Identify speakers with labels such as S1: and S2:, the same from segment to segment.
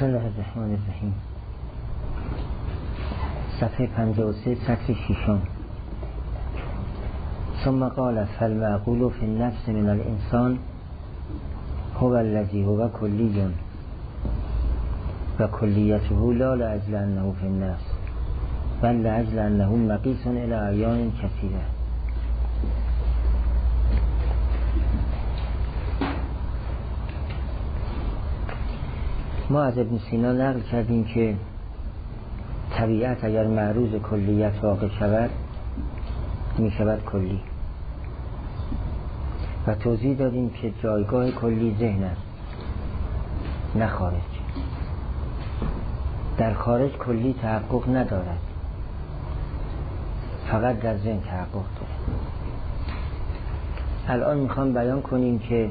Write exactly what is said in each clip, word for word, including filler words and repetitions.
S1: بسم الله الرحمن الرحیم. صفحه پنجاه و سه سطر ششم. ثم قال فالمعقول في النفس من الانسان هو الذي هو کلی و کلیته لا لأجل انه في النفس بل لأجل انه مقیس الى اعیان کثیره. ما از ابن سینا نقل کردیم که طبیعت اگر معروض کلیت واقع شود می شود کلی و توضیح دادیم که جایگاه کلی ذهن است نه خارج. در خارج کلی تحقق ندارد، فقط در ذهن تحقق دارد. الان میخوام بیان کنیم که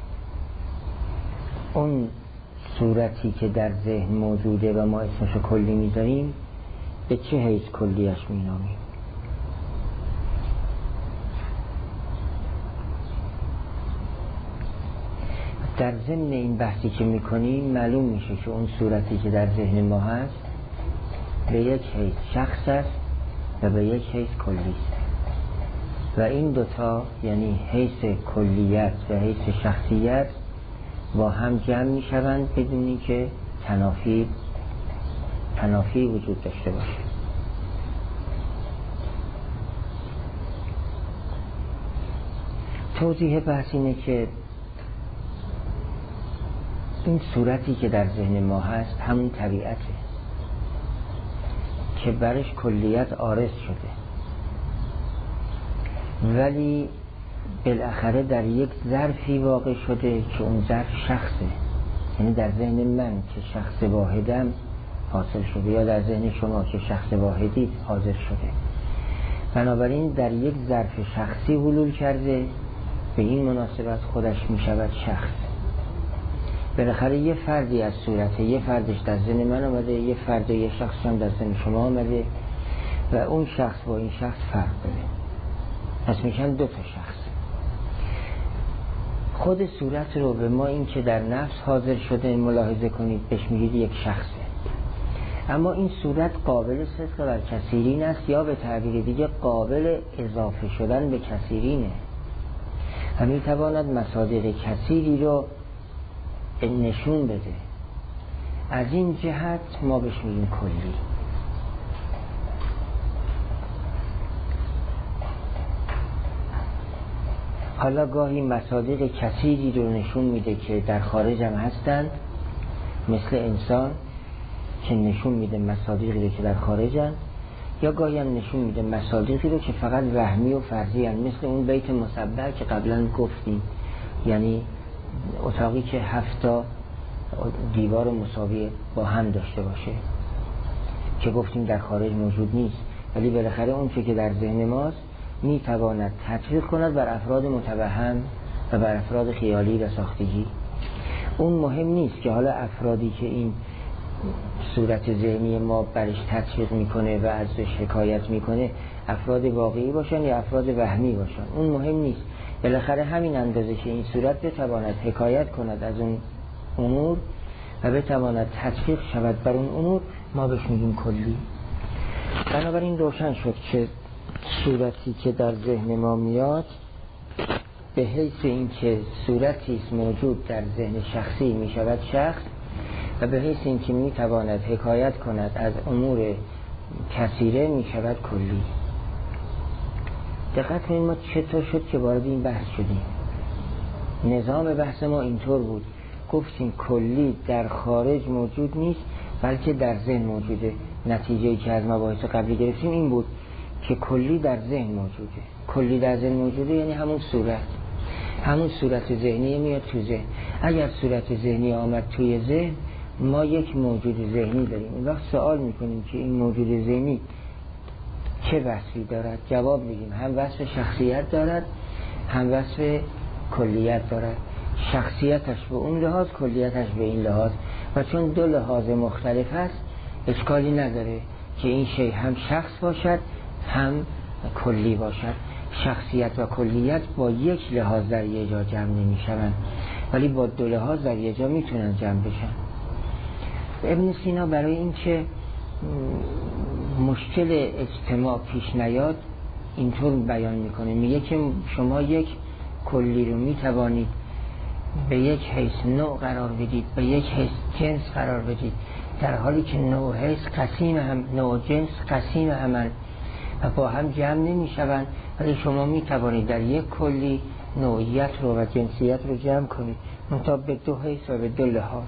S1: اون صورتی که در ذهن موجوده و ما اسمشو کلی میذاریم به چه حیث کلیش مینامیم. در ضمن این بحثی که میکنیم معلوم میشه که اون صورتی که در ذهن ما هست به یک حیث شخص است و به یک حیث کلی است و این دوتا یعنی حیث کلیت و حیث شخصیت با هم جمع می شوند بدون اینکه تنافی تنافی وجود داشته باشه. توضیح بحث اینه که این صورتی که در ذهن ما هست همون طبیعته که برش کلیت عارض شده، ولی بالاخره در یک ظرفی واقع شده که اون ظرف شخصه، یعنی در ذهن من که شخص واحدم حاصل شده یا در ذهن شما که شخص واحدی حاضر شده. بنابراین در یک ظرف شخصی حلول کرده، به این مناسبت خودش می شود شخص. بالاخره یه فردی از صورته، یه فردش در ذهن من آمده، یه فرد یه شخص هم در ذهن شما آمده و اون شخص با این شخص فرق داره، پس میشن دو تا شخص. خود صورت رو به ما این که در نفس حاضر شده ملاحظه کنید بهش میگید یک شخصه، اما این صورت قابل صدق بر کثیرین است یا به تعبیر دیگه قابل اضافه شدن به کثیرینه و میتواند مصادیق کثیری رو نشون بده. از این جهت ما بهش میگیم کلی. حالا گاهی مصادیق کثیری رو نشون میده که در خارج هم هستند، مثل انسان که نشون میده مصادیقی رو که در خارج هستند، یا گاهی هم نشون میده مصادیقی رو که فقط وهمی و فرضی هستند، مثل اون بیت مصبر که قبلا گفتیم، یعنی اتاقی که هفتا دیوار مساوی با هم داشته باشه که گفتیم در خارج موجود نیست، ولی بالاخره اون چه که در ذهن ماست میتواند تطبیق کند بر افراد متوهم و بر افراد خیالی و ساختگی. اون مهم نیست که حالا افرادی که این صورت ذهنی ما برش تطبیق میکنه و ازش حکایت میکنه افراد واقعی باشن یا افراد وهمی باشن، اون مهم نیست. بالاخره همین اندازه که این صورت بتواند حکایت کند از اون امور و بتواند تطبیق شود بر اون امور ما بهش میگیم کلی. بنابراین روشن شد که صورتی که در ذهن ما میاد به حیث این که صورتی است موجود در ذهن شخصی می شود شخص و به حیث این که می تواند حکایت کند از امور کثیره می شود کلی. دقت کنید ما چطور شد که وارد این بحث شدیم. نظام بحث ما اینطور بود، گفتیم کلی در خارج موجود نیست بلکه در ذهن موجوده. نتیجه‌ای که از مباحث قبلی گرفتیم این بود که کلی در ذهن موجوده. کلی در ذهن موجوده یعنی همون صورت، همون صورت ذهنی میاد تو ذهن. اگر صورت ذهنی آمد توی ذهن ما یک موجود ذهنی داریم. این وقت سوال میکنیم که این موجود ذهنی چه وصفی دارد؟ جواب میدیم هم وصف شخصیت دارد هم وصف کلیت دارد. شخصیتش به اون لحاظ، کلیتش به این لحاظ، و چون دو لحاظ مختلف هست اشکالی نداره که این شی هم شخص باشد هم کلی باشد. شخصیت و کلیت با یک لحاظ در یه جا جمع نمی شوند، ولی با دو لحاظ در یه جا میتونن جمع بشن. ابن سینا برای اینکه مشکل اجتماع پیش نیاد اینطور بیان میکنه، میگه که شما یک کلی رو میتوانید به یک حیث نوع قرار بدید، به یک حیث جنس قرار بدید، در حالی که نوع حیث قسیم هم، نوع جنس قسیم همن و با هم جمع نمیشوند، ولی شما میتوانید در یک کلی نوعیت رو و جنسیت رو جمع کنید منتها به دو حیث و به دو لحاظ.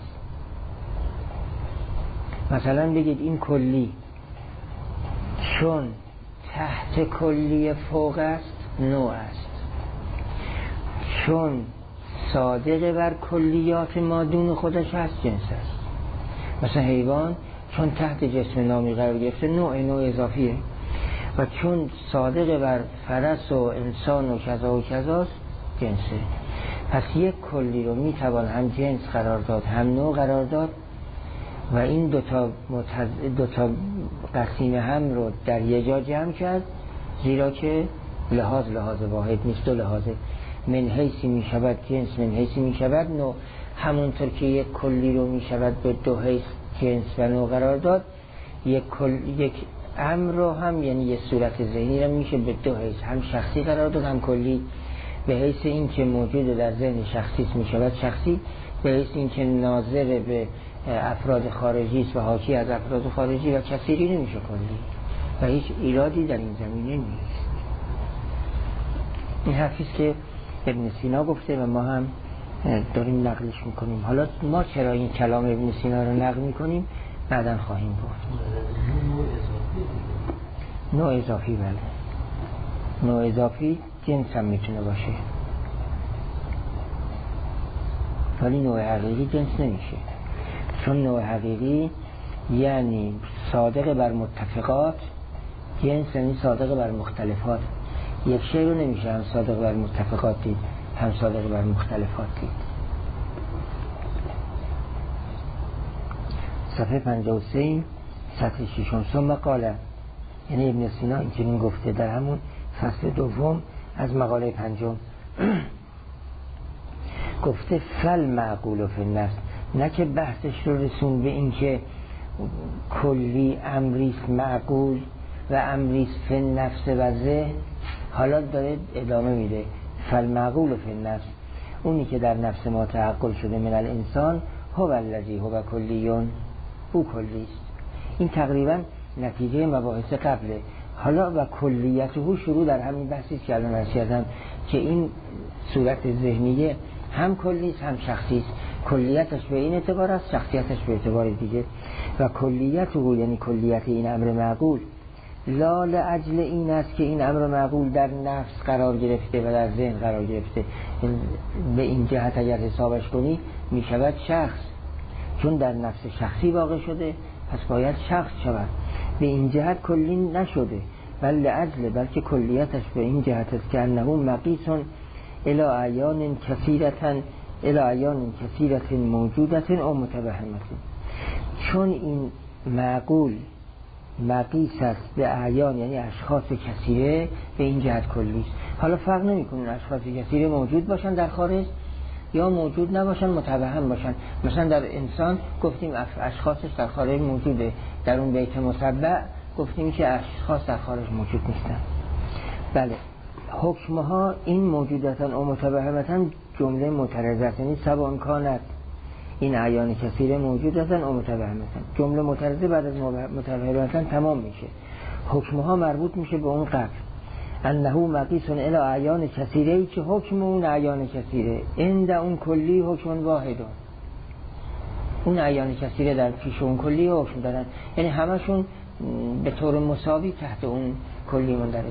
S1: مثلا بگید این کلی چون تحت کلی فوق است نوع است، چون صادق بر کلیات مادون خودش هست جنس است. مثلا حیوان چون تحت جسم نامی قرار گرفته نوع نوع اضافیه، و چون صادق بر فرس و انسان و کذا و کذاست جنسه. پس یک کلی رو میتوان هم جنس قرار داد هم نوع قرار داد و این دوتا, متز... دوتا قسیم هم رو در یه جا جمع کرد، زیرا که لحاظ لحاظ واحد نیست، دو لحاظه. من حیثی می شود جنس، من حیثی می شود نوع. همونطور که یک کلی رو می شود به دو حیث جنس و نوع قرار داد، یک, کل... یک امر رو هم یعنی یک صورت ذهنی رو میشه به دو حیث هم شخصی قرار داد هم کلی. به حیث این که موجود در ذهن شخصی می شود شخصی، به حیث این که ناظر به افراد خارجی است و حاکی از افراد خارجی و کثیری نمیشه کلی و هیچ ایرادی در این زمینه نیست. این حرفیست که ابن سینا گفته و ما هم داریم نقلش میکنیم. حالا ما چرا این کلام ابن سینا رو نقل میکنیم بعداً خواهیم گفت. نوع اضافی، بله نوع اضافی جنس هم میتونه باشه، ولی نوع حقیقی جنس نمیشه، چون نوع حقیقی یعنی صادق بر متفقات، جنس یعنی صادق بر مختلفات. یک شی رو نمیشه هم صادق بر متفقات دید هم صادق بر مختلفات دید. صفحه پنجاه و سه سطر ششم. ثم قال، یعنی ابن سینا اینچنین گفته در همون فصل دوم از مقاله پنجم گفته فل معقول فی النفس، نه که بحثش رو رسون به این که کلی امریست معقول و امریست فی النفس و ذهن. حالا داره ادامه میده فل معقول فی النفس، اونی که در نفس ما تعقل شده من الانسان هو الذی هو کلیون، او کلیست. این تقریبا نتیجه مباحث قبله. حالا و کلیت او شروع در همین بحثی که الان عرض کردم که این صورت ذهنیه هم کلیست هم شخصیست. کلیتش به این اعتبار است، شخصیتش به اعتبار دیگه. و کلیت او یعنی کلیت این امر معقول لا لاجل این است که این امر معقول در نفس قرار گرفته و در ذهن قرار گرفته. به این جهت اگر حسابش کنی می شود شخص، چون در نفس شخصی واقع شده پس باید شخص شود. به این جهت کلی نشده، بل لاجل، بلکه کلیتش به این جهت است که انه مقیس الی اعیان کثیرة الی اعیان کثیرة موجودة او متوهمة، چون این معقول مقیس است به اعیان یعنی اشخاص کثیره، به این جهت کلی است. حالا فرق نمی‌کنه اشخاص کثیره موجود باشن در خارج یا موجود نباشن، متوهم باشن. مثلا در انسان گفتیم اشخاصش در خارج موجوده، در اون بیت مسبع گفتیم که اشخاص در خارج موجود نیستن. بله، حکمها این موجودتن و متوهمتن جمله معترضه، یعنی سبان کانت این اعیان کثیره موجودتن و متوهمتن، جمله معترضه بعد از متوهمتن تمام میشه. حکمها مربوط میشه به اون قبل. انه مقیس الی اعیان کثیره، ای که حکم اون اعیان کثیره عند اون کلی حکم واحد، اون اعیان کثیره در پیش اون کلی حکم دارن، یعنی همشون به طور مساوی تحت اون کلی مندرجه.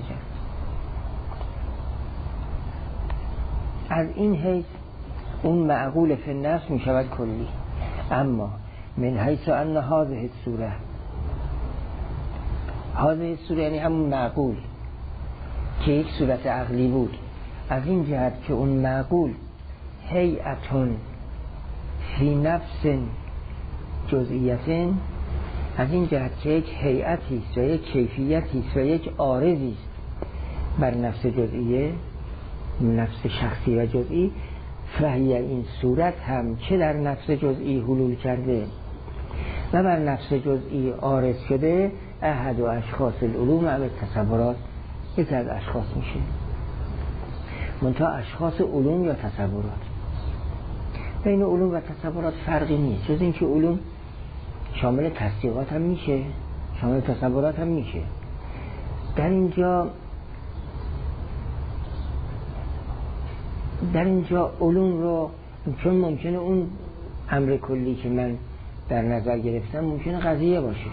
S1: از این حیث اون معقول فی النفس می شود کلی. اما من حیث ان هذه الصوره، هذه الصوره یعنی همون معقول که یک صورت عقلی بود، از این جهت که اون معقول هیئتون فی نفس جزئیتن، از این جهت که یک هیئتی است و یک کیفیتی است و یک عارضی است بر نفس جزئیه، نفس شخصی و جزئی، فهی این صورت هم که در نفس جزئی حلول کرده و بر نفس جزئی عارض شده احد و اشخاص العلوم و تصورات یکی از اشخاص میشه. منتها اشخاص علوم یا تصورات، بین علوم و تصورات فرقی نیست، جز اینکه علوم شامل تصدیقات هم میشه، شامل تصورات هم میشه. در اینجا در اینجا علوم رو چون ممکنه اون امر کلی که من در نظر گرفتم ممکنه قضیه باشه،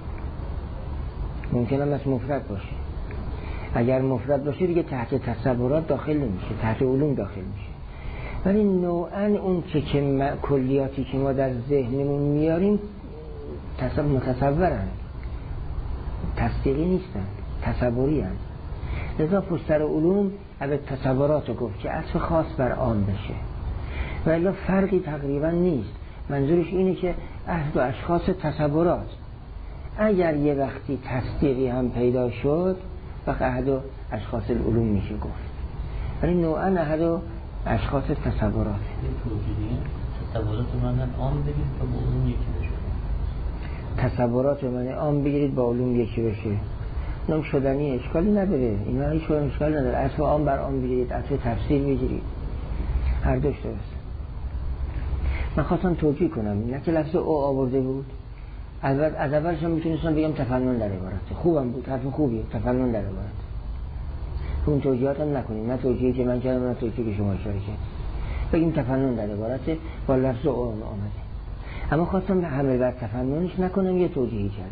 S1: ممکنه مثل مفرد باشه. اگر مفرد باشه دیگه تحت تصورات داخل نمیشه، تحت علوم داخل میشه. ولی نوعاً اون که, که کلیاتی که ما در ذهنمون میاریم تصور متصورن، تصدیقی نیستن، تصوری هستن. لذا پشتر علوم اول تصورات رو گفت که عطف خاص بر عام بشه، ولی فرقی تقریبا نیست. منظورش اینه که احد و اشخاص تصورات اگر یه وقتی تصدیقی هم پیدا شد وقت احد و اشخاص العلوم میشه گفت، ولی نوعا احد و اشخاص تصورات.
S2: تصورات من عام بگیرید با علوم یکی بشه،
S1: تصورات من عام بگیرید با علوم یکی بشه، نم شدنی اشکالی نداره، اینا هیچ کدوم اشکال نداره. عطف عام بر عام بگیرید، عطف تفسیر بگیرید، هر دوش درست. من خواستم توجیه کنم، نه که لفظ او آورده بود، البته از اولش هم میتونستم بگم تفنن در عبارته، خوبم بود، حرف خوبیه، تفنن در عبارت. اون توجیهات هم نکنیم، نه توجیهی که من کردم نه توجیهی که شما اشاره کردید، بگیم تفنن در عبارته با لفظ او آمده. اما خواستم همه بر تفننش نکنم، یه توجیهی کردم.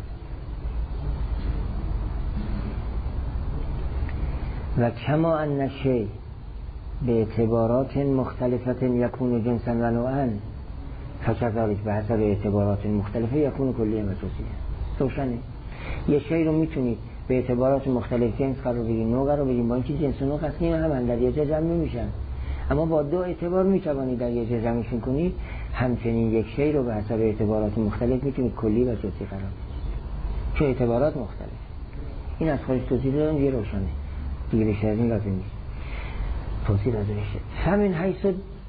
S1: و کما ان شیء به اعتبارات مختلفت یکون جنسا و نوعا فکذالک به حسب اعتبارات مختلفه یکون کلی و جزئی. روشنه. یه شی رو میتونید به اعتبارات مختلف جنس قرار بدید، نوع قرار بدید، با اینکه جنس و نوع قسمی هم در یه جا جمع نمیشن، اما با دو اعتبار میتوانید در یه جا جمعشون کنید. همچنین یک شی رو به حسب اعتبارات مختلف میتونید کلی و جزئی قرار بدید، چون اعتبارات مختلف. این از خودش توضیح دادم، یه روشنه دیگه، بیشتر از این لازم نیست توضیح داده بشه. همین حیث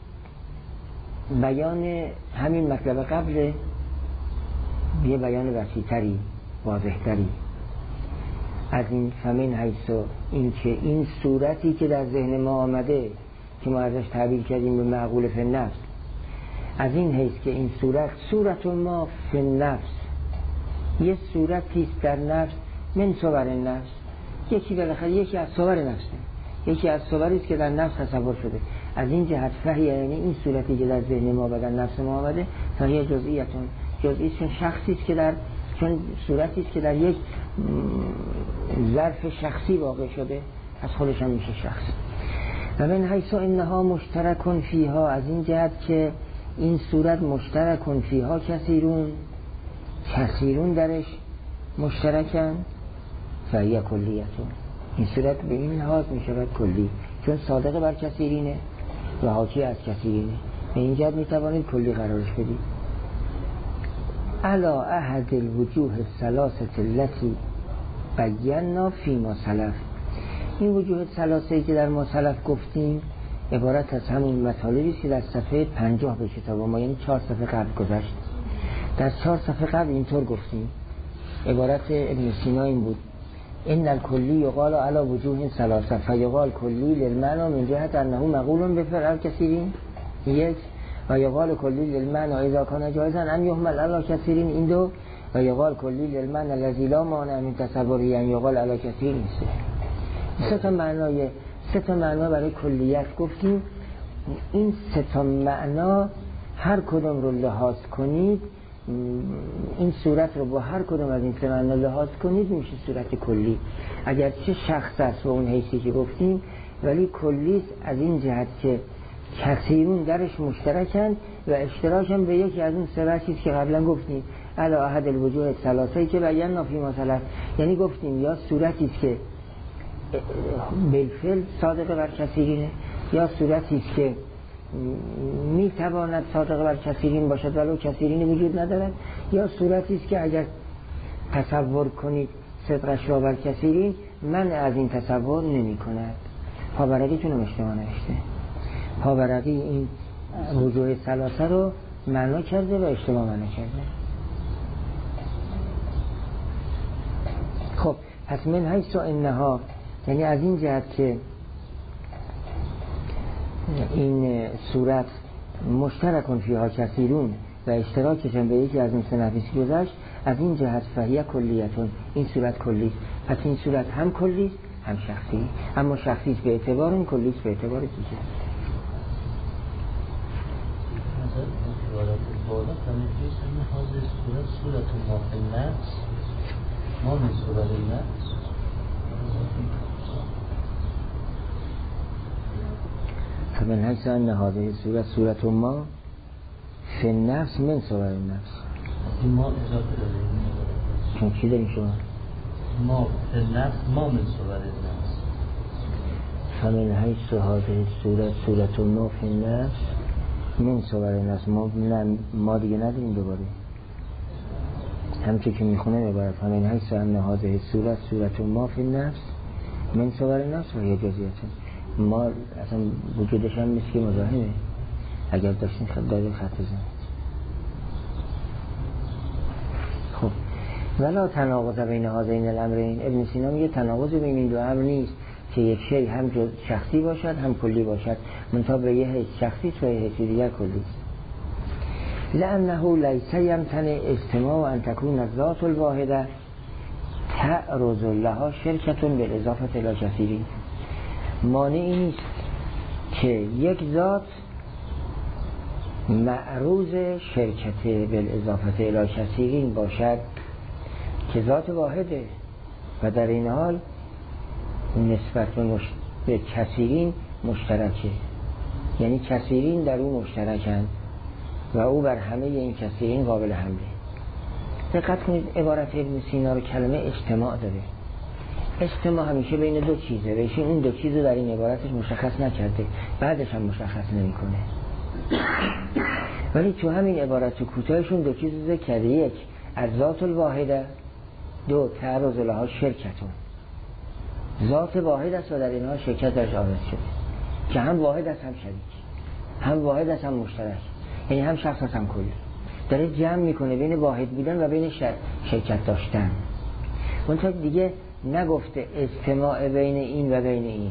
S1: بیان همین مطلب قبل یه بیان وسیع‌تری، واضح‌تری از این. همین حیث این که این صورتی که در ذهن ما آمده که ما ازش تعبیر کردیم به معقول فی النفس، از این حیث که این صورت صورت ما فی النفس، یه صورتی است در نفس، من صور نفس، یکی بالاخره یکی از صور نفسه، یکی از صوری است که در نفس تصور شده. از این جهت فهی، یعنی این صورتی که در ذهن ما و در نفس ما آمده، فهی جزئیتون، جزئی چون شخصی است که در چون صورتی است که در یک ظرف شخصی واقع شده، از خودش هم میشه شخص. و من حیث انها مشترکون فیها، از این جهت که این صورت مشترکون فیها کثیرون، کثیرون درش مشترکن، فهی کلیتون، این صورت به این لحاظ می شود کلی، چون صادق بر کثیرینه و حاکی از کثیرینه، به این جهت می توانید کلی قرارش بدید. علا احد الوجوه الثلاثه التي بینا فیما سلف، این وجوه ثلاثه که در ما سلف گفتیم عبارت از همون مطالبی است که در صفحه پنجاه به کتاب ما، یعنی چهار صفحه قبل گذشت. در چهار صفحه قبل اینطور گفتیم، عبارت ابن سینا این بود: ان الکلی یقال علی وجوه ثلاثه فیقال کلی للمعنی من جهت انه مقول بفعل کثیرین، یک، و یقال کلی للمعنی اذا کان جایزا ان یحمل علی کثیرین، این دو، و یقال کلی للمعنی الذی لا مانع من تصوره ان یقال علی کثیرین. سه تا معنای سه تا معنا برای کلیت گفتیم. این سه تا معنا هر کدوم رو لحاظ کنید، این صورت رو با هر کدوم از این سه معنا لحاظ کنید میشه صورت کلی. اگر چه شخص است و اون حیثی که گفتیم، ولی کلی از این جهت که کثیرون درش مشترکن و اشتراکن به یکی از اون سه چیز که قبلا گفتیم، علی احد الوجوه الثلاثه که بیان فی ما سلف، یعنی گفتیم یا صورتی است که بالفعل صادق بر کثیرینه، یا صورتی است که می تواند صادق بر کثیرین باشد ولو کثیرین وجود ندارد، یا صورتی است که اگر تصور کنید صدقش را بر کثیرین من از این تصور نمی کند. پاورقی چون اشتباه نوشته، پاورقی این وجوه ثلاثه رو معنا کرده و اشتباه معنا کرده. خب پس من حیث انها، یعنی از این جهت که این صورت مشترکون فیها کثیرون و اشتراکشون به یکی از این سه نفیسی گذشت، از این جهت فهیه کلیتون، این صورت کلی است. پس این صورت هم کلی است هم شخصی، اما شخصی است به اعتبار این، کلی است به اعتبار دیگه.
S2: مثلا بالا فهمیدید این حاضر صورت صورت ما فی النفس ما من صورت النفس
S1: فمن حیث ان هذه صورت صورت ما فی النفس من صورت النفس.
S2: این ما اضافه داره
S1: چون چی داریم شما؟
S2: ما فی النفس ما من صورت النفس.
S1: فمن حیث هذه صورت صورت ما فی النفس من صورت النفس. ما نه ما دیگه نداریم دوباره، همچه که میخونه عبارت فمن حیث ان هذه صورت صورت ما فی النفس من صورت النفس و هی جزئیاتون. ما اصلا وجودش هم نیست که مزاحمه، اگر داشتین خط داره خط بزنید. خب ولا تناقض بین هذین الامرین. ابن سینا میگه تناقض بین این دو امر نیست که یک شی هم شخصی باشد هم کلی باشد، منتها به یه حیث شخصی و یه حیث دیگر کلی است. لانه لیس یمتنع اجتماع ان تکون الذات الواحده تعرض لها شرکتون بالاضافه الی کثیرین. مانعی نیست که یک ذات معروض شرکت بالاضافه الی کثیرین باشد که ذات واحده و در این حال نسبت به, مش... به کثیرین مشترکه، یعنی کثیرین در او مشترکند و او بر همه این کثیرین قابل حمله. دقت کنید عبارت ابن سینا رو کلمه اجتماع داره. اجتماع همیشه بین دو چیزه، بهش اون دو چیزو در این عبارتش مشخص نکرده، بعدش هم مشخص نمیکنه. ولی تو همین عبارت تو کوتاهشون دو چیز ذکر کرده، یک از ذات الواحده، دو تعرض لها شرکتون. ذات واحد است و در اینها شرکت درش آورده شده که هم واحد است هم شریک، هم واحد است هم مشترک، یعنی هم شخص است هم کلی. داره جمع میکنه بین واحد بودن و بین شرکت داشتن. منتها دیگه نگفته اجتماع بین این و بین این.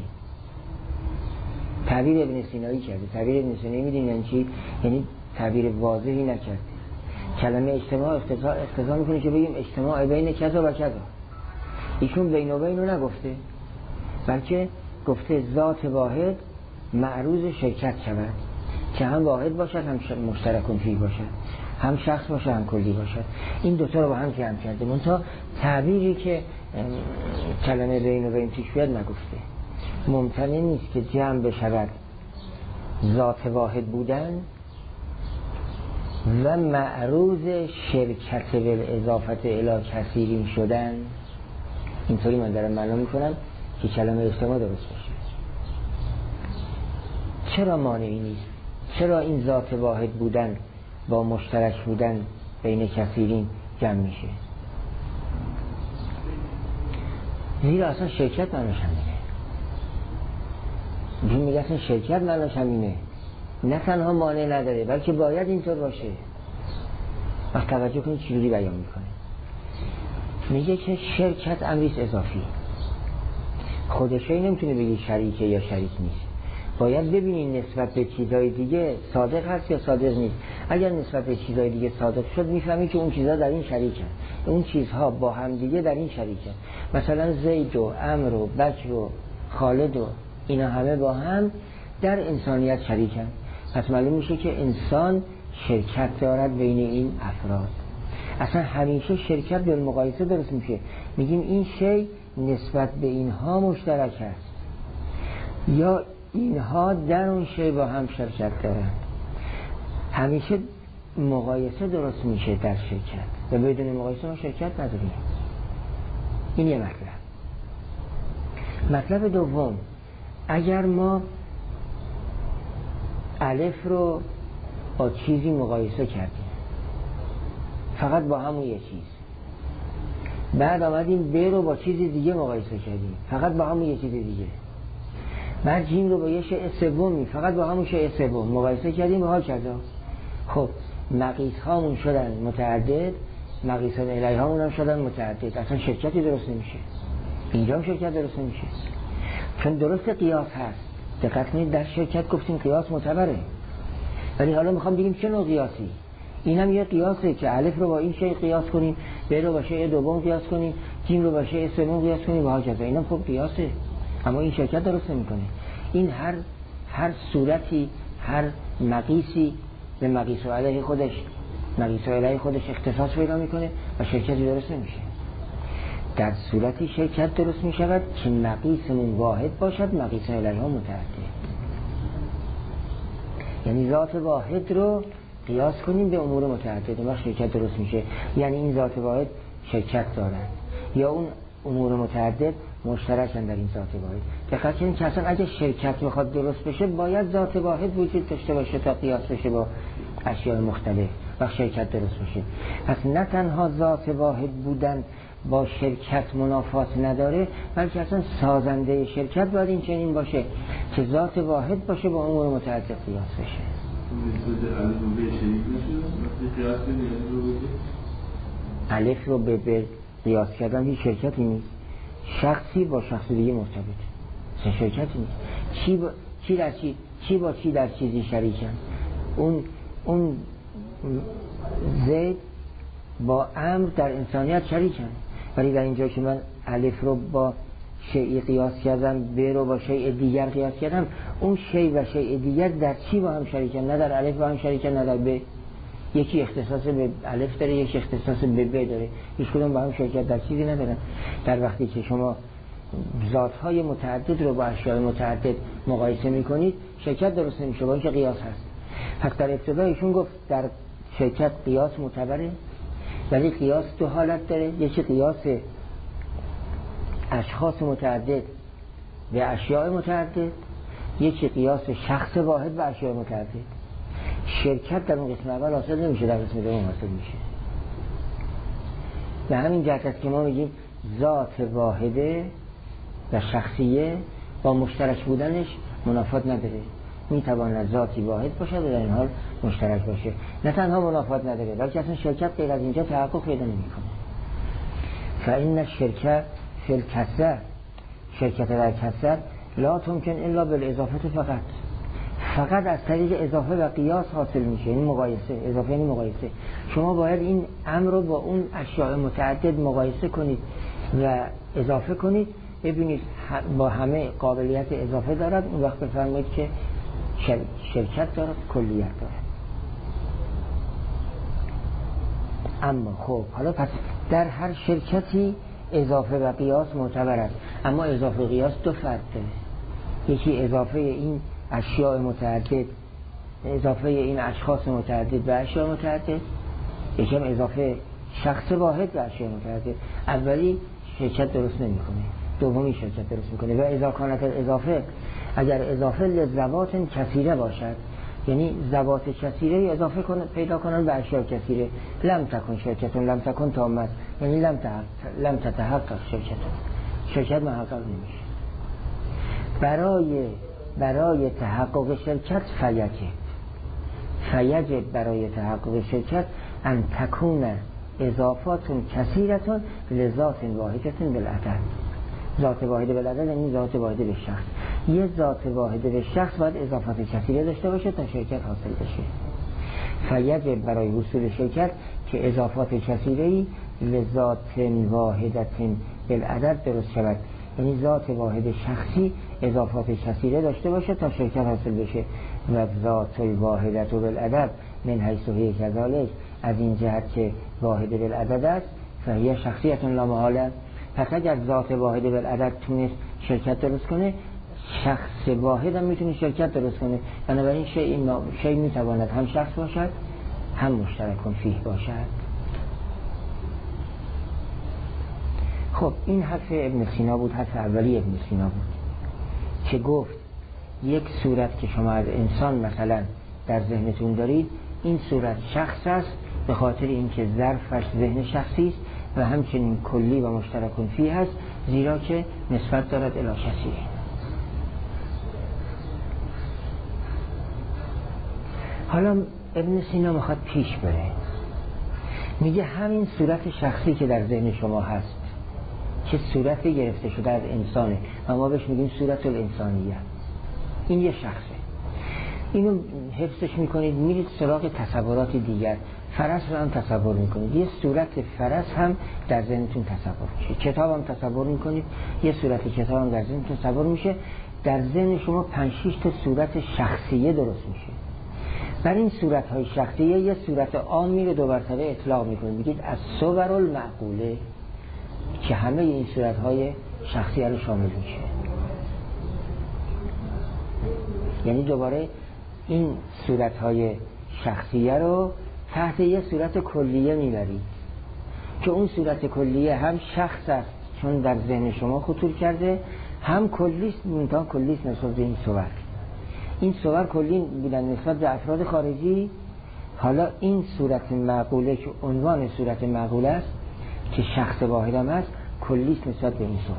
S1: تعبیر ابن سینایی کرده. تعبیر ابن سینایی میدین یعنی چی؟ یعنی تعبیر واضحی نکرده. کلمه اجتماع اقتضا میکنه که بگیم اجتماع بین کذا و کذا. ایشون بین و بین رو نگفته، بلکه گفته ذات واحد معروض شرکت شود که هم واحد باشد هم مشترکون فی باشد، هم شخص باشد هم کلی باشد. این دوتا رو با هم جمع کرده. منتها تعبیری که کلمه بین و بین پیش بیاد نگفته. ممتنع نیست که جمع بشود ذات واحد بودن و معروض شرکت بالاضافه الی کثیرین شدن. اینطوری من دارم معلوم میکنم که کلمه اجتماع درست باشه. چرا مانعی نیست؟ چرا این ذات واحد بودن با مشترک بودن بین کثیرین جمع میشه؟ زیرا اصلا شرکت معناش همینه. این میگه اصلا شرکت معناش همینه، نه تنها مانع نداره بلکه باید اینطور باشه. وقت توجه کنید چجوری بیان میکنه. میگه که شرکت امریست اضافی، خودشی نمیتونه بگی شریکه یا شریک نیست. باید ببینین نسبت به چیزهای دیگه صادق هست یا صادق نیست. اگر نسبت به چیزهای دیگه صادق شد میفهمی که اون چیزها در این شریکن، اون چیزها با هم دیگه در این شریکن. مثلا زید و عمرو و بکر و خالد و اینا همه با هم در انسانیت شریکن. پس معلوم میشه که انسان شرکت دارد بین این افراد. اصلا همیشه شرکت به مقایسه درست میشه. میگیم این شی نسبت به اینها مشترک است یا اینها در اون شی با هم شرکت دارن. همیشه مقایسه درست میشه در شرکت و بدون مقایسه ما شرکت نداریم. این یه مطلب. مطلب دوم، اگر ما الف رو با چیزی مقایسه کردیم، فقط با همون یه چیز، بعد آمدیم ب رو با چیزی دیگه مقایسه کردیم، فقط با همون یه چیز دیگه، بعد جیم رو با یه شیء سومی، فقط با همون شیء سوم مقایسه کردیم و ها کذا. خب مقیس هامون شدن متعدد، مقیس الیها اونم شدن متعدد، اصلا شرکتی درست نمیشه. اینجا هم شرکت درست نمیشه، چون درست قیاس هست. دقت کنید در شرکت گفتیم قیاس معتبره، ولی حالا میخوام بگیم چه نوع قیاسی. اینم یه قیاسه که الف رو با این شی قیاس کنیم، ب رو با شی دوم قیاس کنیم، جیم رو با شی سوم قیاس کنیم و هاکذا. اینم خب قیاسه، اما این شرکت درست نمیکنه. این هر هر صورتی، هر مقیسی به مقیس علیه خودش مقیس علیه خودش اختصاص پیدا میکنه و شرکتی درست نمیشه. در صورتی شرکت درست میشود که مقیسمون واحد باشد، مقیس علیها متعدد. یعنی ذات واحد رو قیاس کنیم به امور متعدد، اون وقت شرکت درست میشه. یعنی این ذات واحد شرکت دارن یا اون امور متعدد مشترکن در این ذات واحد. دقت کنید که اصلا اگه شرکت میخواد درست بشه باید ذات واحد وجود داشته باشه تا قیاس بشه با اشیاء مختلف و شرکت درست بشه. پس نه تنها ذات واحد بودن با شرکت منافات نداره، بلکه اصلا سازنده شرکت باید این چنین باشه که ذات واحد باشه با امور متعدد قیاس بشه. الف رو به به قیاس کردن هیچ شرکتی نیست. شخصی با شخص دیگه مرتبط، سه شرکتی نیست. چی با چی در چی چی با چی در چیزی شریکن. اون اون زید با امر در انسانیت شریکن، ولی در اینجا که من الف رو با شیء قیاس کردم، ب رو با شیء دیگر قیاس کردم، اون شیء و شیء دیگر در چی با هم شریکن؟ نه در الف با هم شریکن، نه در ب. یکی اختصاص به الف داره، یکی اختصاص به ب داره، هیچ کدوم با هم شرکت در چیزی ندارن. در وقتی که شما ذات‌های متعدد رو با اشیاء متعدد مقایسه می‌کنید، شرکت درست نمیشه، با اینکه قیاس هست. پس در ابتدا ایشون گفت در شرکت قیاس معتبره، ولی قیاس دو حالت داره. یکی قیاس اشخاص متعدد به اشیاء متعدد، یکی قیاس شخص واحد به اشیاء متعدد. شرکت در اون قسم اول حاصل نمیشه، در قسم دوم حاصل میشه. به همین جهت است که ما میگیم ذات واحده و شخصیه با مشترک بودنش منافات نداره. میتواند ذاتی واحد باشه و در این حال مشترک باشه. نه تنها منافات نداره، بلکه اصلا شرکت غیر از اینجا تحقق پیدا نمیکنه. فإن الشرکت فی الکسر، شرکت در کسر لا تمکن الا بالاضافه فقط، فقط از طریق اضافه و قیاس حاصل میشه. این مقایسه، اضافه یعنی مقایسه. شما باید این امر رو با اون اشیاء متعدد مقایسه کنید و اضافه کنید، ببینید با همه قابلیت اضافه دارد، اون وقت بفرمایید که شرکت دارد، کلیت دارد. اما خب حالا پس در هر شرکتی اضافه و قیاس معتبر است، اما اضافه و قیاس دو فرق داره. یکی اضافه این اشیاء متعدد، اضافه این اشخاص متعدد و اشیاء متعدد، یکی هم اضافه شخص واحد و اشیاء متعدد. اولی شرکت درست نمیکنه، دومی شرکت درست میکنه. و اذا کانت اضافه، اگر اضافه لذوات کثیره باشد، یعنی ذوات کثیره اضافه کنن پیدا کنن به اشیاء کثیره، لم تکن شرکتون لم تکن تامت، یعنی لم لم تتحقق شرکت، شرکت محقق نمیشه. برای برای تحقق شرکت فیجب فیجب برای تحقق شرکت ان تکون اضافات کثیرتون لذات واحدت بالعدد. ذات واحده بالعدد یعنی ذات واحده به شخص. یه ذات واحده به شخص باید اضافات کثیره داشته باشه تا شرکت حاصل بشه. فیجب برای حصول شرکت که اضافات کثیره‌ای لذات واحدت بالعدد درست شود، یعنی ذات واحد شخصی اضافات کثیره داشته باشه تا شرکت حاصل بشه. و ذات الواحدت بالعدد من حیث هی کذالک، از این جهت که واحد بالعدد است، فهی شخصیت لا محاله. پس اگر ذات واحد بالعدد تونست شرکت درست کنه، شخص واحد هم میتونه شرکت درست کنه. بنابراین شیء شیء میتواند هم شخص باشد هم مشترک فیه باشد. خب این حرف ابن سینا بود، حرف اولی ابن سینا بود که گفت یک صورت که شما از انسان مثلا در ذهنتون دارید، این صورت شخص است به خاطر اینکه ظرفش ذهن شخصی است و همچنین کلی و مشترک فیه هست، زیرا که نسبت دارد الی کسی. حالا ابن سینا میخواد پیش بره، میگه همین صورت شخصی که در ذهن شما هست که صورت گرفته شده از انسانه و ما بهش میگیم صورت الانسانیه، این یه شخصه. اینو حفظش میکنید، میرید سراغ تصورات دیگر. فرس رو هم تصور میکنید، یه صورت فرس هم در ذهنتون تصور میشه. کتاب هم تصور میکنید، یه صورت کتاب هم در ذهنتون تصور میشه. در ذهن شما پنج شش تا صورت شخصیه درست میشه. در این صورت های شخصیه یه صورت عامی رو دو مرتبه اطلاق میکنید، میگید از صور المعقوله، که همه این صورت های شخصیه رو شامل میشه. یعنی دوباره این صورت های شخصیه رو تحت یه صورت کلیه میبرید که اون صورت کلیه هم شخص است چون در ذهن شما خطور کرده، هم کلیست، منتها کلیست نسبت به این صور. این صور کلی بودن نسبت به افراد خارجی. حالا این صورت معقوله که عنوان صورت معقوله است که شخص واحد هم است، کلیست نسبت به این صور.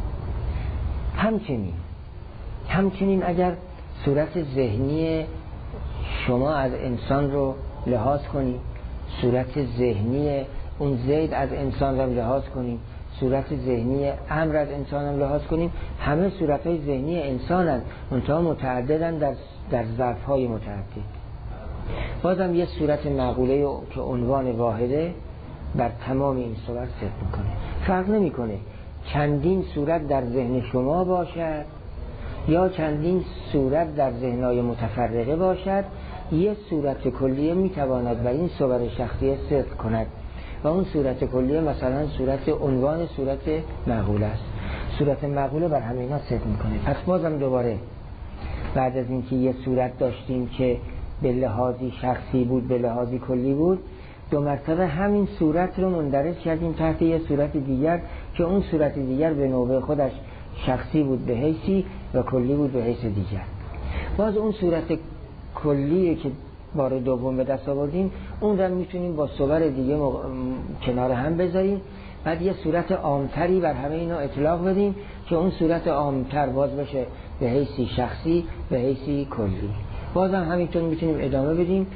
S1: همچنین همچنین اگر صورت ذهنی شما از انسان رو لحاظ کنید، صورت ذهنی اون زید از انسان رو لحاظ کنیم، صورت ذهنی امر از انسان رو لحاظ کنیم، همه صورت های ذهنی انسان هست، منتها متعددن در, در ظرف های متعدد. بازم یه صورت معقوله که عنوان واحده بر تمام این صورت صدق میکنه. فرق نمیکنه چندین صورت در ذهن شما باشد یا چندین صورت در ذهنهای متفرقه باشد، یه صورت کلیه میتواند بر این صور شخصیه صدق کند و اون صورت کلیه مثلا صورت عنوان صورت معقوله است. صورت معقوله بر همه اینا صدق میکنه. پس بازم دوباره بعد از اینکه یه صورت داشتیم که به لحاظی شخصی بود، به لحاظی کلی بود، دو مرتبه همین صورت رو مندرج کردیم تحت یه صورت دیگر که اون صورت دیگر به نوبه خودش شخصی بود به حیثی و کلی بود به حیث دیگر. باز اون صورت کلیه که بار دوم به دست آوردیم، اون رو میتونیم با صور دیگه مغ... کنار هم بذاریم، بعد یه صورت عامتری بر همه اینا اطلاق بدیم که اون صورت عامتر باز بشه به حیثی شخصی به حیثی کلی. باز هم همینطور میتونیم ادامه بدیم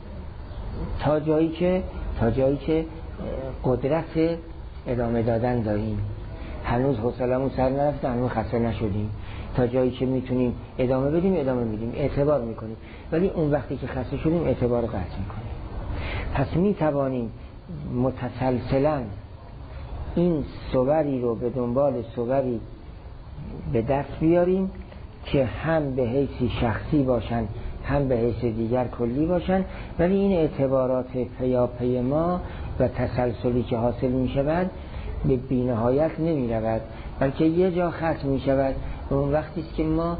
S1: تا جایی که تا جایی که قدرت ادامه دادن داریم. هنوز حوصله‌مون سر نرفته، هنوز خسته نشدیم، تا جایی که میتونیم ادامه بدیم ادامه میدیم، اعتبار میکنیم. ولی اون وقتی که خسته شدیم اعتبار رو قطع میکنیم. پس میتوانیم متسلسلا این صوری رو به دنبال صوری به دست بیاریم که هم به حیث شخصی باشن هم به حیث دیگر کلی باشن، ولی این اعتبارات پیاپی ما و تسلسلی که حاصل می شود به بی‌نهایت نمی رود، بلکه یه جا ختم می شود و اون وقتی است که ما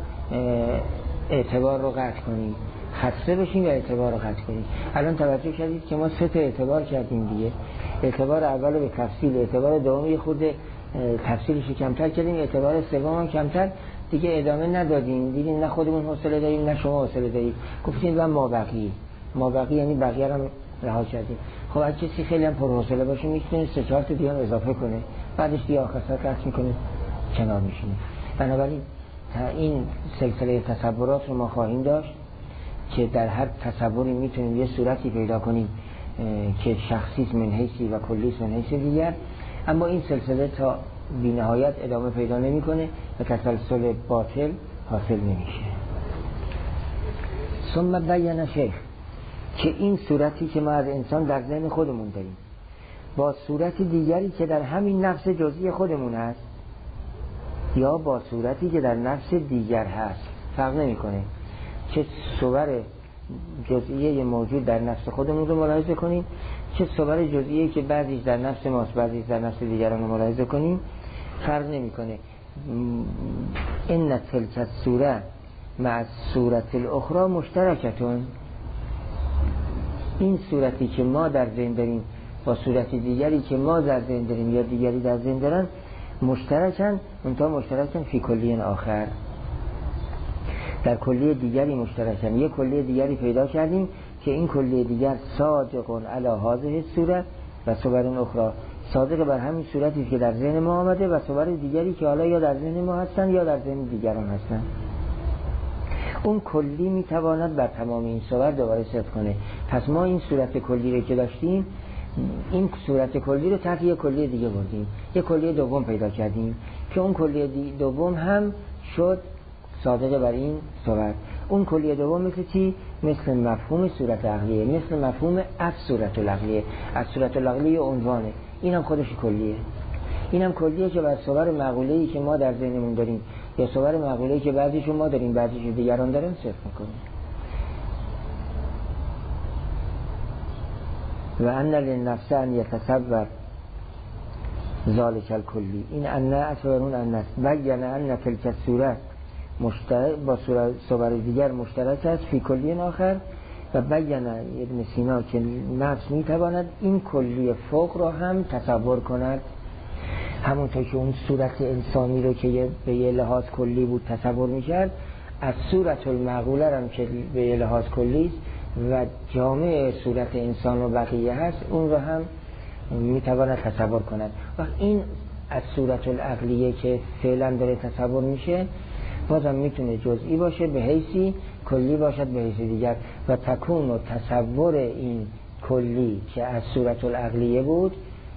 S1: اعتبار رو قطع کنیم، خسته بشیم و اعتبار رو قطع کنیم. الان توجه کردید که ما سه تا اعتبار کردیم دیگه. اعتبار اول به تفصیل، اعتبار دوم خود تفصیلش کمتر کردیم، اعتبار سوم هم کمتر، دیگه ادامه ندادیم. دیدیم نه خودمون حوصله داریم نه شما حوصله دارید، گفتیم و ما بقی ما بقی یعنی بقیه رو رها کردیم. خب اگه کسی خیلی هم پرحوصله باشه میتونه سه چهار تا دیگه هم اضافه کنه، بعدش دیگه آخر سر قطع میکنه کنار میشینه. بنابراین این سلسله تصورات رو ما خواهیم داشت که در هر تصوری میتونیم یه صورتی پیدا کنیم که شخصی من حیثی و کلی من حیث دیگر، اما این سلسله تا بی نهایت ادامه پیدا نمیکنه و تسلسل باطل حاصل نمیشه. ثم بیان شیخ که این صورتی که ما از انسان در ذهن خودمون داریم با صورت دیگری که در همین نفس جزئی خودمون هست یا با صورتی که در نفس دیگر هست فرق نمیکنه، چه صور جزئیه موجود در نفس خودمون رو ملاحظه کنیم، چه صور جزئیه که بعضیش در نفس ماست بعضیش در نفس دیگران رو ملاحظه کنیم، فرق نمیکنه. ان تلک الصوره مع الصورت الاخرى مشترکتون، این صورتی که ما در ذهن داریم با صورت دیگری که ما در ذهن داریم یا دیگری در ذهن دارن مشترکن، اونتا مشترکن فی کلی آخر، در کلی دیگری مشترکن. یک کلی دیگری پیدا کردیم که این کلی دیگر صادقون علی هذه الصوره و صور اخرى، صادق بر همین صورتی که در ذهن ما آمده و صور دیگری که حالا یا در ذهن ما هستن یا در ذهن دیگران هستن. اون کلی میتواند بر تمام این صور دوباره صدق کنه. پس ما این صورت کلی رو که داشتیم این صورت کلی رو تحت یک کلی دیگه بردیم، یک کلی دوم پیدا کردیم که اون کلی دوم هم شد صادق بر این صورت. اون کلی دوم مثل چی؟ مثل مفهوم صورت عقلیه، مثل مفهوم از صورت العقلیه. از صورت العقلیه عنوانه، این هم خودش کلیه. این هم کلیه که بر صور معقوله‌ای که ما در ذهنمون داریم یا صور معقوله‌ای که بعضیشو ما داریم بعضیشو دیگران دارن صرف میکنیم. و ان للنفس ان یتصور ذالک الکلی، این ان اصورون ان است بیان ان تلک صورت مشترک با صور دیگر مشترک است فی کلی آخر. و بیان ابن سینا که نفس میتواند این کلی فوق را هم تصور کند، همونطور که اون صورت انسانی رو که به یه لحاظ کلی بود تصور میکرد، از صورت المعقوله هم که به یه لحاظ کلی و جامع صورت انسان و بقیه هست اون رو هم میتواند تصور کند. و این از صورت العقلیه که فعلا داره تصور میشه بازم میتونه جزئی باشه به حیثی، کلی باشد به حیث دیگر. و تکون و تصور این کلی که از صورت العقلیه بود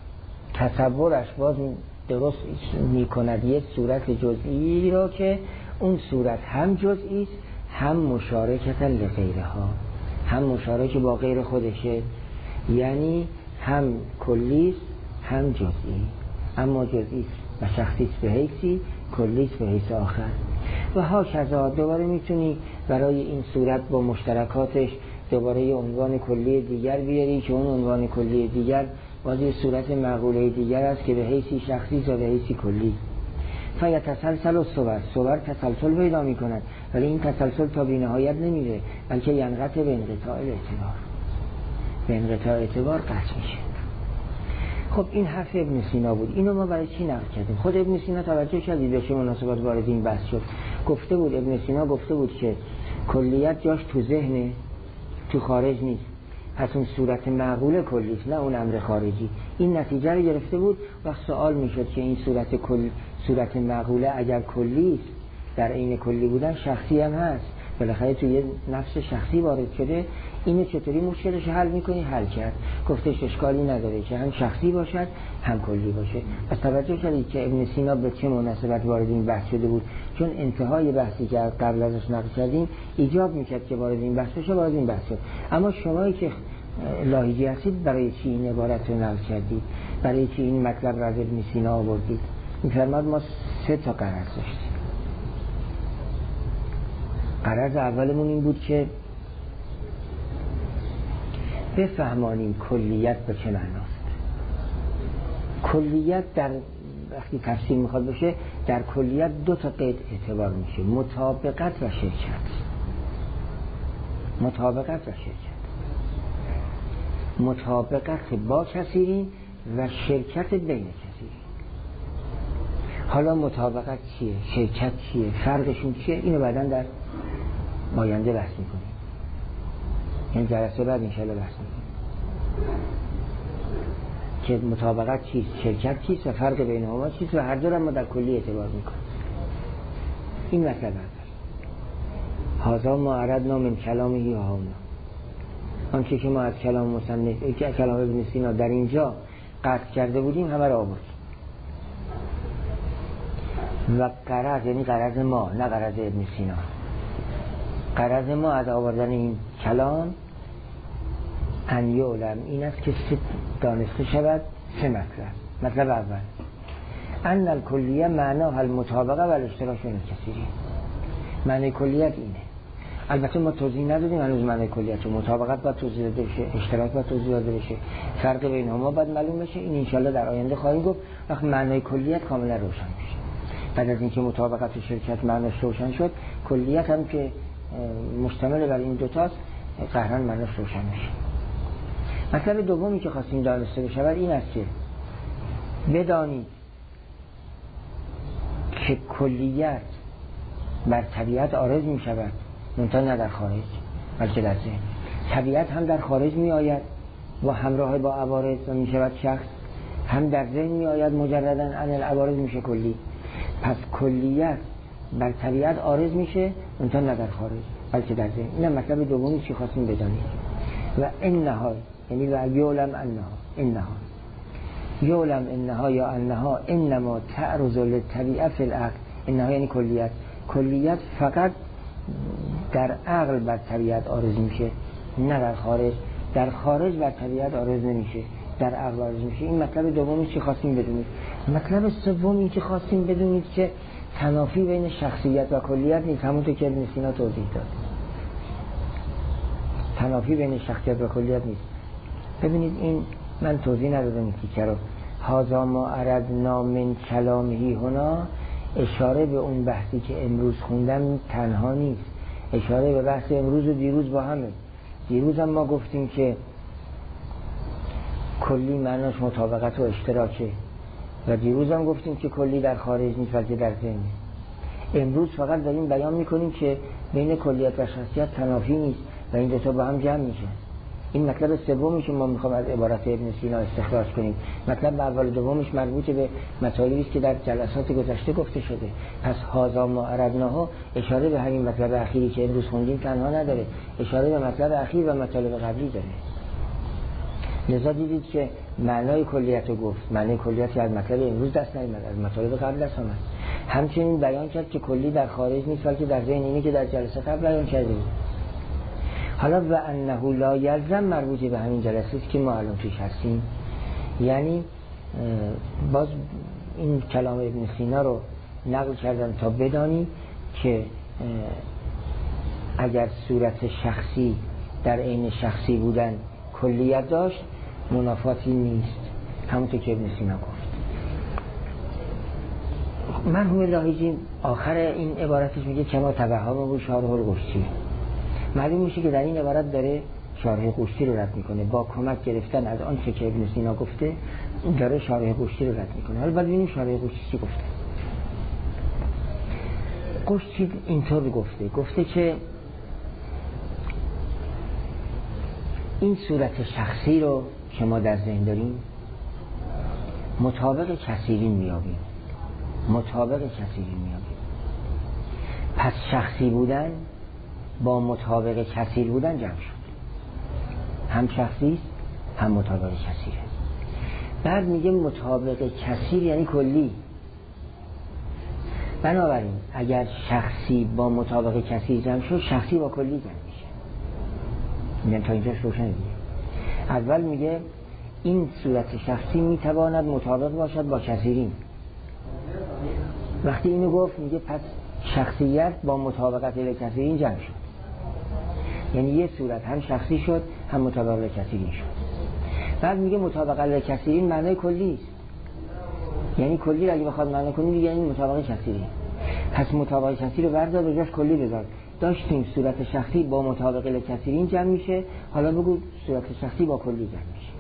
S1: تصورش باز درست میکند یک صورت جزئی را که اون صورت هم جزئی است هم مشارکت لغیرها، هم مشارک با غیر خودشه، یعنی هم کلی است هم جزئی، اما جزئی و شخصی است به حیثی، کلی است به حیث آخر. و ها کذا دوباره میتونی برای این صورت با مشترکاتش دوباره یه عنوان کلی دیگر بیاری که اون عنوان کلی دیگر باز یه صورت معقوله دیگر است که به حیثی شخصی و به حیثی کلی. فیتسلسل الصور، صور تسلسل پیدا میکنند ولی این تسلسل تا بی نهایت نمیره بلکه ینقطع به انقطاع اعتبار، به انقطاع اعتبار قطع میشه. خب این حرف ابن سینا بود. اینو ما برای چی نقل کردیم؟ خود ابن سینا توجه کردید به چه مناسبت وارد این بحث شد. گفته بود ابن سینا گفته بود که کلیت جاش تو ذهنه، تو خارج نیست، پس اون صورت معقول کلیست نه اون امر خارجی. این نتیجه رو گرفته بود. وقت سوال میشد که این صورت کل، صورت معقوله اگر کلیست در عین کلی بودن شخصی هم هست، بالاخره توی یه نفس شخصی وارد شده، اینو چطوری مشکلش حل میکنی؟ حل کرد. گفتش اشکالی نداره که هم شخصی باشد هم کلی باشه. پس توجه کردید که ابن سینا به چه مناسبت وارد این بحث شده بود، چون انتهای بحثی که قبل ازش نقل کردیم ایجاب میکرد که وارد این بحث بشه، وارد این بحث شد. اما شمایی که لاهیجی هستید برای چی این عبارت رو نقل کردید؟ برای چی این مطلب را از ابن سینا آوردید؟ میفرماد ما سه تا غرض داشتیم. غرض اولمون این بود که بفهمانیم کلیت به چه معناست. کلیت در وقتی تفسیر میخواد بشه در کلیت دو تا قید اعتبار میشه، مطابقت و شرکت. مطابقت و شرکت، مطابقت با کثیرین و شرکت بین کثیرین. حالا مطابقت چیه؟ شرکت چیه؟ فرقشون چیه؟ اینو بعداً در آینده بحث میکنیم. این جلسه بعد انشاءالله بحث میکنیم که مطابقت چیست، شرکت چیست و فرق بینهما چیست و هر دو را ما در کلی اعتبار میکنیم. این مطلب هست. هذا ما اردنا من کلامه ها هونا، آنچه که ما از کلام مصنف کلام ابن سینا در اینجا قطع کرده بودیم همه را آورد. و غرض یعنی غرض ما نه غرض ابن سینا، غرض ما از آوردن این کلام ان یعلم این است که دانسته شود سه مطلب. مطلب اول ان الکلیه معناها المطابقه و الاشتراک بین الکثیرین. معنی کلیت اینه. البته ما توضیح ندادیم هنوز معنی کلیت رو. مطابقت باید توضیح داده بشه، اشتراک باید توضیح داده بشه، فرق بینهما باید معلوم بشه. این انشالله در آینده خواهیم گفت. وقت معنی کلیت کاملا روشن میشه. بعد از اینکه مطابقت و شرکت معنیش روشن شد، کلیت هم که مشتمل بر این دوتاست قهرن معنیش روشن میشه. مطلب دومی که خواستیم دانسته بشود این است که بدانید که کلیت بر طبیعت عارض می شود، منتها نه در خارج بلکه در ذهن. طبیعت هم در خارج می آید و همراه با عوارض و می شود شخص، هم در ذهن می آید مجرداً عن العوارض میشه کلی. پس کلیت بر طبیعت عارض میشه منتها نه در خارج بلکه در ذهن. اینم مطلب دومی که خواستیم بدانید. و انها یعنی و یعلم انها انها یعلم انها یا انها انما تعرض للطبیعه فی العقل. انها یعنی کلیت. کلیت فقط در عقل بر طبیعت عارض میشه، نه در خارج. در خارج بر طبیعت عارض نمیشه، در عقل عارض میشه. این مطلب دومی که خواستیم بدونید. مطلب سومی که خواستیم بدونید که تنافی بین شخصیت و کلیت نیست، همونطور که ابن سینا توضیح داد. تنافی بین شخصیت و کلیت نیست. ببینید این من توضیح ندادم این تیکه رو. هذا ما اردنا من کلامه هنا، اشاره به اون بحثی که امروز خوندم تنها نیست، اشاره به بحث امروز و دیروز با همه. دیروز هم ما گفتیم که کلی معناش مطابقت و اشتراکه و دیروز هم گفتیم که کلی در خارج نیست بلکه در ذهن. امروز فقط داریم بیان میکنیم که بین کلیت و شخصیت تنافی نیست و این دو تا با هم جمع میشه. این مطلب سومی که ما میخوام از عبارت ابن سینا استخراج کنیم. مطلب اول و دومش مربوط به مطالبی است که در جلسات گذشته گفته شده. پس هذا ما اردناها اشاره به همین مطلب اخیری که امروز خوندیم تنها نداره، اشاره به مطلب اخیر و مطالب قبلی داره. لذا دیدید که معنای کلیت رو گفت، معنای کلیتی از مطلب امروز دست نمیاد، از مطالب قبل دست آمد. همچنین بیان کرد که کلی در خارج نیست بلکه در ذهن، اینی که در جلسه قبل بیان کردیم. حالا و انه لا یلزم مربوط به همین جلسه است که ما الان توش هستیم. یعنی باز این کلام ابن سینا رو نقل کردم تا بدانی که اگر صورت شخصی در عین شخصی بودن کلیت داشت منافاتی نیست، همونطور که ابن سینا گفت. مرحوم لاهیجی آخر این عبارتش میگه کما توهم و شارح القشتی. معلوم میشه که در این عبارت داره شارح قشتی رو رد میکنه، با کمک گرفتن از آنچه که ابن سینا گفته داره شارح قشتی رو رد میکنه. حالا بعد ببینیم شارح قشتی چی گفته. قشتی اینطور گفته گفته که این صورت شخصی رو که ما در ذهن داریم مطابق کثیرین میابیم، مطابق کثیرین میابیم. پس شخصی بودن با مطابق کثیر بودن جمع شد، هم شخصی است هم مطابق کثیره. بعد میگه مطابق کثیر یعنی کلی. بنابراین اگر شخصی با مطابق کثیر جمع شد شخصی با کلی جمع میشه. این تا اینجاش روشن دیگه. اول میگه این صورت شخصی میتواند مطابق باشد با کثیرین. وقتی اینو گفت میگه پس شخصیت با مطابقت کثیرین جمع شد، یعنی یه صورت هم شخصی شد هم مطابقت کثیرین شد. بعد میگه مطابقت کثیرین معنای کلی است، یعنی کلی را اگه بخواد معنی کنی دیگه این مطابقت کثیری. پس مطابقت کثیر رو بردار به جاش کلی بذار. داشتیم صورت شخصی با مطابقت کثیرین جمع میشه، حالا بگو صورت شخصی با کلی جمع میشه.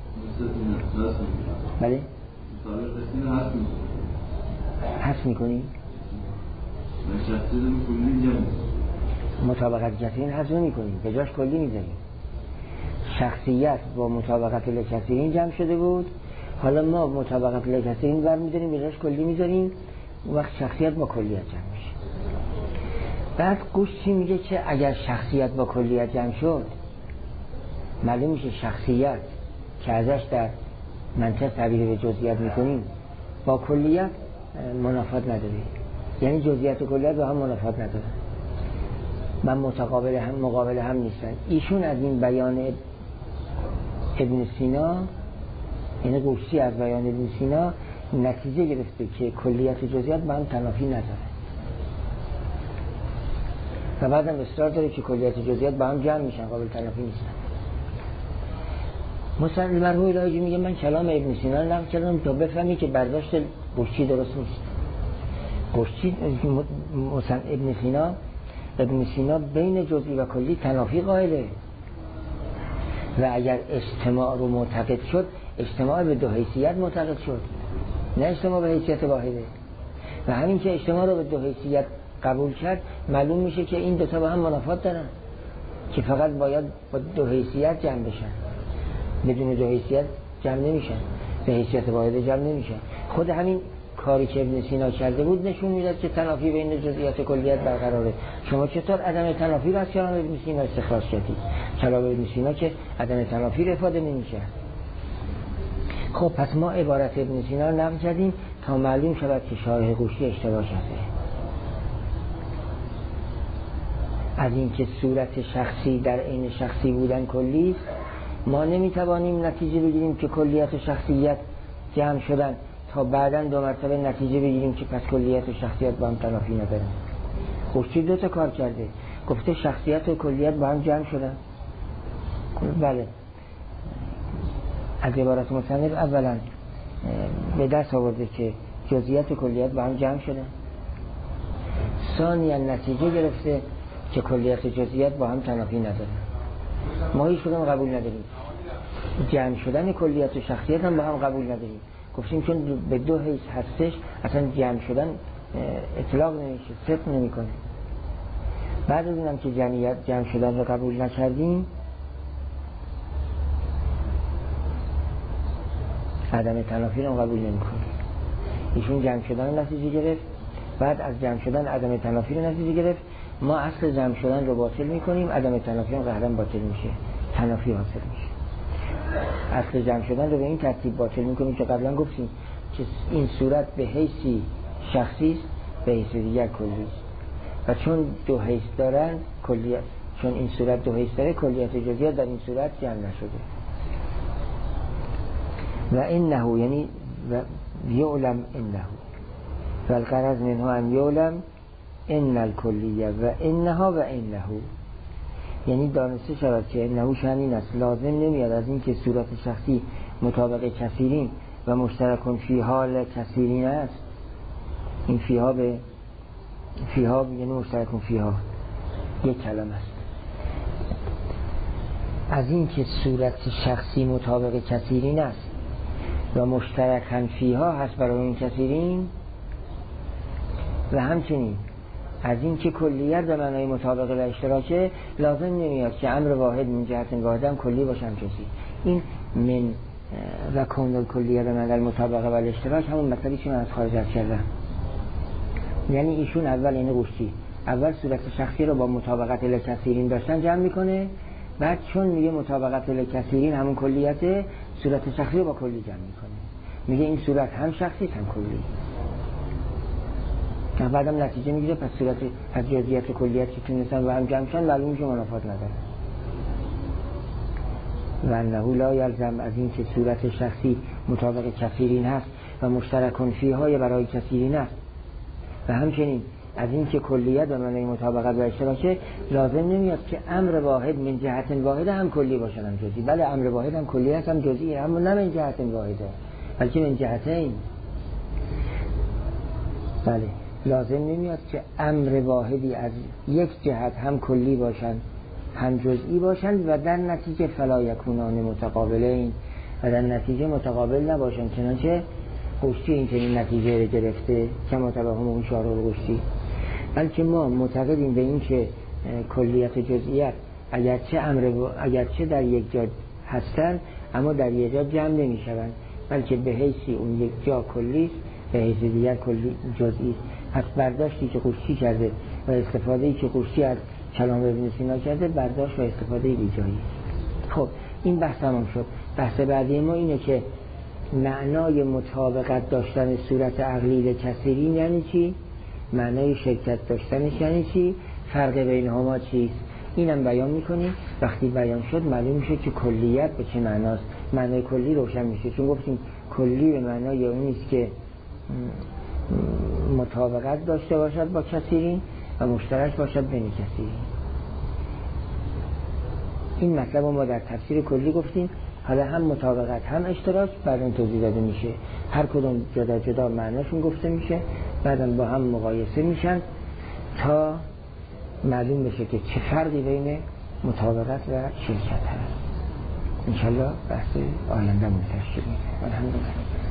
S1: بله؟
S3: مطابقت کثیر رو حذف میکنی؟
S1: حذف میکنی؟
S3: شخصی رو کلی جمع
S1: مطابقت کثیرین حذف نمی‌کنیم، به جاش کلی میذاریم. شخصیت با مطابقت کثیرین جمع شده بود، حالا ما مطابقت کثیرین برمی‌داریم به جاش کلی میذاریم، وقت شخصیت با کلیت جمع میشه. بعد قشتی میگه که اگر شخصیت با کلیت جمع شد معلوم میشه شخصیت که ازش در منطق تعبیر به جزئیات میکنیم با کلیت منافات نداره، یعنی جزئیات و کلیت با هم منافات نداره، من متقابل هم مقابل هم نیستن. ایشون از این بیان ابن سینا، این قشتی از بیان ابن سینا نتیجه گرفته که کلیت و جزئیات با هم تنافی نداره و بعدم اصرار داره که کلیت و جزئیات با هم جمع میشن، قابل تنافی نیستن. مثلا مرحوم لاهیجی میگه من کلام ابن سینا رو نقل کردم تا بفهمی که برداشت قشتی درست نیست. قشتی مثلا ابن سینا ابن سینا بین جزئی و کلی تنافی قائله و اگر اجتماع رو معتقد شد اجتماع به دو حیثیت معتقد شد، نه اجتماع به حیثیت واحده. و همین که اجتماع رو به دو حیثیت قبول کرد معلوم میشه که این دوتا با هم منافات دارن که فقط باید با دو حیثیت جمع بشن، بدون دو حیثیت جمع نمیشن، به حیثیت واحده جمع نمیشن. خود همین کاری که ابن سینا کرده بود نشون میداد که تنافی بین جزئیات و کلیت برقراره. شما چطور عدم تنافی رو از کلام ابن سینا استخراج کردید؟ کلام ابن سینا که عدم تنافی رو افاده نمیشه. خب پس ما عبارت ابن سینا رو نقل کردیم تا معلوم شود که شارح قوشی اشتباه کرده. از اینکه صورت شخصی در عین شخصی بودن کلی است، ما نمیتوانیم نتیجه بگیریم که کلیت و شخصیت جمع شدن تا بعداً دو مرتبه نتیجه بگیریم که پس کلیت و شخصیت با هم تنافی ندارن. قوشی دو تا کار کرده، گفته شخصیت و کلیت با هم جمع شدن. بله، از عبارت مصنف اولا به دست آورده که جزئیات و کلیت با هم جمع شدن، ثانیا نتیجه گرفته که کلیت و جزئیات با هم تنافی ندارن. ما هیچ کدوم قبول نداریم. جمع شدن کلیت و شخصیت هم با هم قبول نداریم. گفتیم چون به دو حیث هستش اصلا جمع شدن اطلاق نمیشه، صدق نمیکنه. بعد از اینم که جمعیت جمع شدن رو قبول نکردیم، عدم تنافی رو قبول نمیکنه. ایشون جمع شدن رو نتیجه گرفت، بعد از جمع شدن عدم تنافی رو نتیجه گرفت. ما اصل جمع شدن رو باطل میکنیم، عدم تنافی رو قهرن باطل میشه، تنافی حاصل میشه. اصل جمع شدن رو به این ترتیب باطل میکنیم که قبلا گفتیم که این صورت به حیثی شخصی است، به حیث دیگر کلی است. و چون دو حیث دارن کلیت، چون این صورت دو حیث داره، کلیت و جزئیات در این صورت جمع نشده. و انه یعنی و یعلم انه و الغرض منه ان یعلم ان الکلیه و انها و انه، یعنی دانسته شود که انه شأن این است، لازم نمیاد از این که صورت شخصی مطابق کثیرین و مشترکون فی حال کثیرین است. این فیها به فیها یعنی مشترکون فیها یک کلمه است. از این که صورت شخصی مطابق کثیرین است و مشترکن فیها هست برای این کثیرین، و همچنین از این که کلیت به معنای مطابق و اشتراکه، لازم نمیاد که امر واحد من جهت واحد هم کلی باشن جزئی. این من و کون کلیه به معنای مطابق و اشتراک همون مطلبی که من از خارج از کردم. یعنی ایشون اول این قوشی اول صورت شخصی رو با مطابقت لکثیرین داشتن جمع میکنه، بعد چون میگه مطابقت لکثیرین همون کلیته، صورت شخصی رو با کلی جمع میکنه، میگه این صورت هم شخصی هم کلی. بعدم نتیجه میگیره پس صورت از جزئیات و کلیت که تونستن و هم جمع شدن معلوم میشه منافات نداره. و انه لا یلزم از این که صورت شخصی مطابق کثیرین هست و مشترکون فیهای برای کثیرین است، و همچنین از این که کلیت به معنای مطابقت و اشتراکه، لازم نمیاد که امر واحد من جهت واحد هم کلی باشه هم جزئی. بله امر واحد هم کلی هست هم جزئی، اما نه من جهت واحده بلکه من جهتین. بله لازم نمیاد که امر واحدی از یک جهت هم کلی باشن هم جزئی باشن و در نتیجه فلا یکونان متقابلین، و در نتیجه متقابل نباشن. چنانچه قوشی این چنین نتیجه رو گرفته که متوهم اون شارح قوشی. بلکه ما معتقدیم به این که کلیت و جزئیات اگرچه امر اگرچه در یک جا هستن اما در یک جا جمع نمیشوند، بلکه به حیثی اون یک جا کلی، به حیث دیگر کلی جزئی. پس برداشتی که قوشی کرده و استفاده‌ای که قوشی از کلام ابن سینا کرده، برداشت و استفاده بیجایی. خب این بحث تمام شد. بحث بعدی ما اینه که معنای مطابقت داشتن صورت عقلی کثیرین یعنی چی؟ معنای شرکت داشتنش یعنی چی؟ فرق بینهما چیست؟ اینم بیان میکنیم. وقتی بیان شد معلوم میشه که کلیت به چه معناست. معنای کلی روشن میشه، چون گفتیم کلی به معنای اونیست که مطابقت داشته باشد با کثیرین و مشترک باشد بین کثیرین. این مطلب ما در تفسیر کلی گفتیم. حالا هم مطابقت هم اشتراک بعداً توضیح داده میشه، هر کدوم جدا جدا معناشون گفته میشه، بعداً با هم مقایسه میشن تا معلوم بشه که چه فرقی بین مطابقت و شرکت هست. انشالله بحث آینده منتشر میشه. الحمدلله.